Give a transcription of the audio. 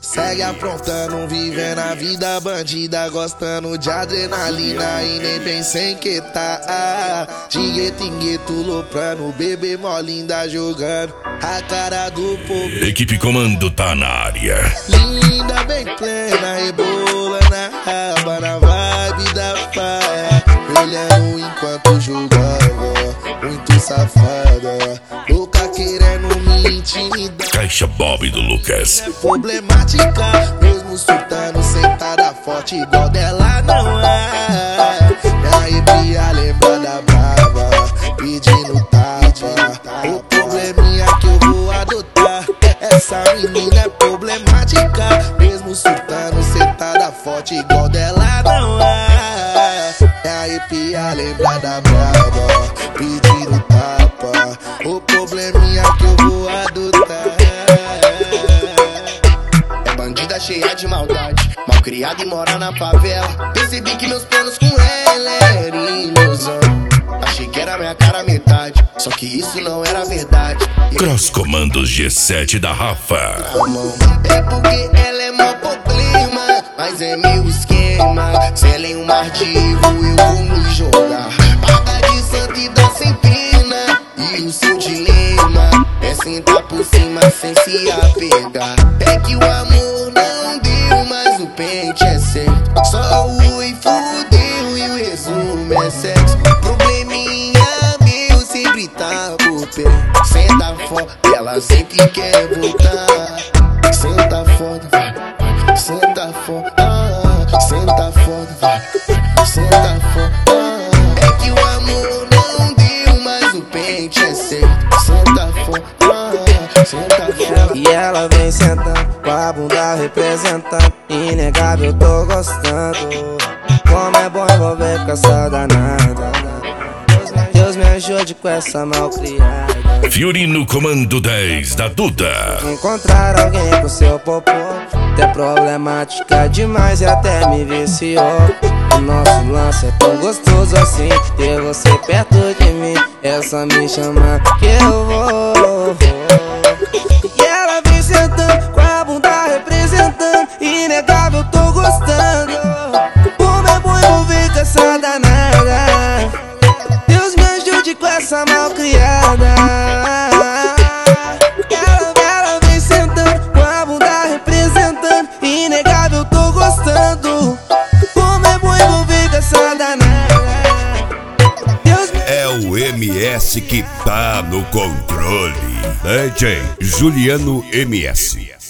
Segue aprontando, vivendo a vida bandida, gostando de adrenalina e nem pensa em que tá. Dinguetingueto loprando, bebê mó linda jogando a cara do povo. Equipe Comando tá na área. Linda, bem plena, rebola na raba, na vibe da faia, olhando enquanto jogava, muito safada, louca querendo me intimidar. Caixa Bob do Lucas. É problemática, mesmo surtando, sentada forte igual dela não é. Me arrepia, lembra da brava, pedindo tapa. O probleminha que eu vou adotar, essa menina é problemática, mesmo surtando, sentada forte igual dela não é. Me arrepia, lembra da brava, pedindo tapa. O probleminha que eu vou adotar. É bandida cheia de maldade, mal criada e mora na favela. Percebi que meus planos com ela era ilusão. Achei que era minha cara metade, só que isso não era verdade. Cross Comandos G7 da Rafa. É porque ela é mó problema, mas é meu esquema. Se ela é um mar de erro, eu vou me jogar. Paga de santo e dá sem pena, e o seu dilema é sentar por cima sem se apegar. É que o amor não deu, mas o pente é certo. Só o e fudeu e o resumo é sexo. Probleminha meu sempre tá por perto. Senta foda, ela sempre quer voltar. Senta foda, vai, senta foda, senta foda, vai, senta foda. É que o amor não deu, mas o pente é certo. Senta foda, senta foda. E ela vem sentando, com a bunda representando. Inegável, tô gostando. Como é bom envolver com essa danada. Deus me ajude com essa malcriada. Fiorino Comando 10 da Duda. Encontrar alguém com seu popô é problemática demais e até me viciou. O nosso lance é tão gostoso assim, ter você perto de mim, é só me chamar que eu vou. E ela vem sentando, com a bunda representando. Inegável, tô gostando. Como é bom envolver com essa danada. Deus me ajude com essa malcriada. Ela vem sentando, com a bunda representando. Inegável, tô gostando. Como é bom envolver com essa danada. Deus me... É o MS que tá no controle. DJ Juliano MS.